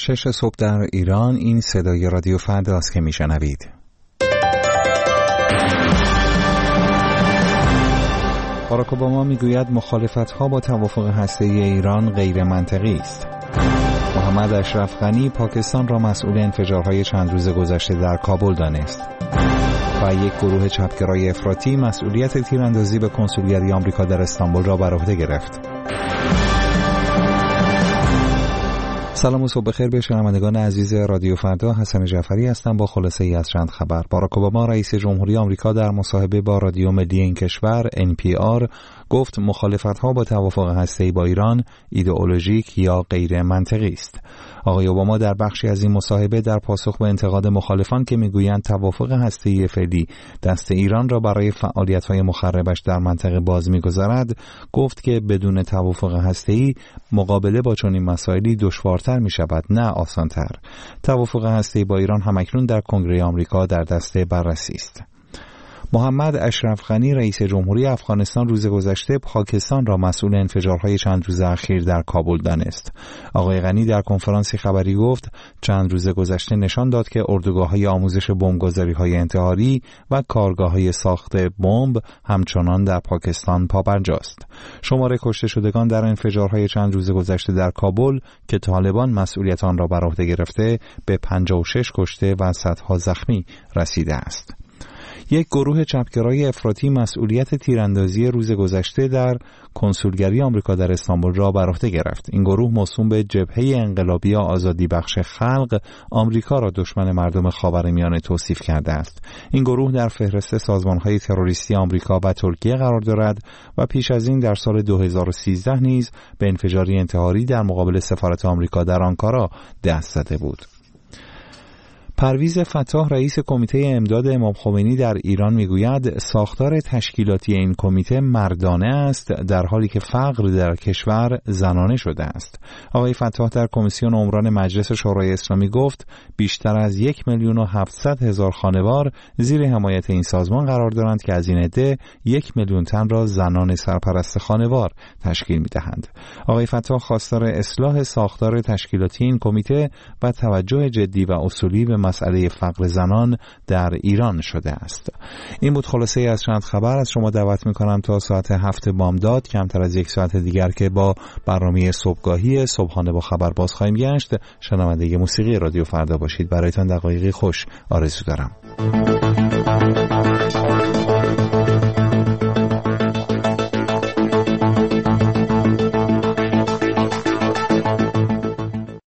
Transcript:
بخشش صبح در ایران، این صدای رادیو فردا است که میشنوید. باراک اوباما میگوید مخالفت‌ها با توافق هسته‌ای ایران غیر منطقی است. محمد اشرف غنی پاکستان را مسئول انفجارهای چند روز گذشته در کابل دانست. و یک گروه چپگرای افراطی مسئولیت تیراندازی به کنسولگری آمریکا در استانبول را بر عهده گرفت. سلام و صبح بخیر به شنوندگان عزیز رادیو فردا. حسن جعفری هستم با خلاصه ای از چند خبر. باراک اوباما رئیس جمهوری آمریکا در مصاحبه با رادیو ملی این کشور NPR گفت مخالفت‌ها با توافق هسته‌ای با ایران ایدئولوژیک یا غیر منطقی است. آقای اوباما در بخشی از این مصاحبه در پاسخ به انتقاد مخالفان که میگویند توافق هسته‌ای فعلی دست ایران را برای فعالیت‌های مخربش در منطقه باز می‌گذارد، گفت که بدون توافق هسته‌ای مقابله با چنین مسائلی دشوارتر می‌شود نه آسان‌تر. توافق هسته‌ای با ایران همکنون در کنگره آمریکا در دست بررسی است. محمد اشرف غنی رئیس جمهوری افغانستان روز گذشته پاکستان را مسئول انفجارهای چند روز اخیر در کابل دانست. آقای غنی در کنفرانسی خبری گفت چند روز گذشته نشان داد که اردوگاه‌های آموزش بمبگذاری‌های انتحاری و کارگاه‌های ساخت بمب همچنان در پاکستان پابرجاست. شمار کشته شدگان در انفجارهای چند روز گذشته در کابل که طالبان مسئولیت آن را بر عهده گرفته به 56 کشته و صدها زخمی رسیده است. یک گروه چپگرای افراطی مسئولیت تیراندازی روز گذشته در کنسولگری آمریکا در استانبول را بر عهده گرفت. این گروه موسوم به جبهه انقلابی آزادی بخش خلق آمریکا را دشمن مردم خاورمیانه توصیف کرده است. این گروه در فهرست سازمان‌های تروریستی آمریکا و ترکیه قرار دارد و پیش از این در سال 2013 نیز به انفجاری انتحاری در مقابل سفارت آمریکا در آنکارا دست زده بود. پرویز فتاح رئیس کمیته امداد امام خمینی در ایران میگوید ساختار تشکیلاتی این کمیته مردانه است در حالی که فقر در کشور زنانه شده است. آقای فتاح در کمیسیون عمران مجلس شورای اسلامی گفت بیشتر از 1,700,000 خانوار زیر حمایت این سازمان قرار دارند که از این عده 1,000,000 تن را زنان سرپرست خانوار تشکیل میدهند. آقای فتاح خواستار اصلاح ساختار تشکیلاتی این کمیته و توجه جدی و اصولی به مسئله فقر زنان در ایران شده است. این بود خلاصه از چند خبر. از شما دعوت میکنم تا ساعت 7 بامداد کمتر از یک ساعت دیگر که با برنامه صبحگاهی صبحانه با خبر باز خواهیم گشت شنونده موسیقی رادیو فردا باشید. برایتان دقایقی خوش آرزو دارم.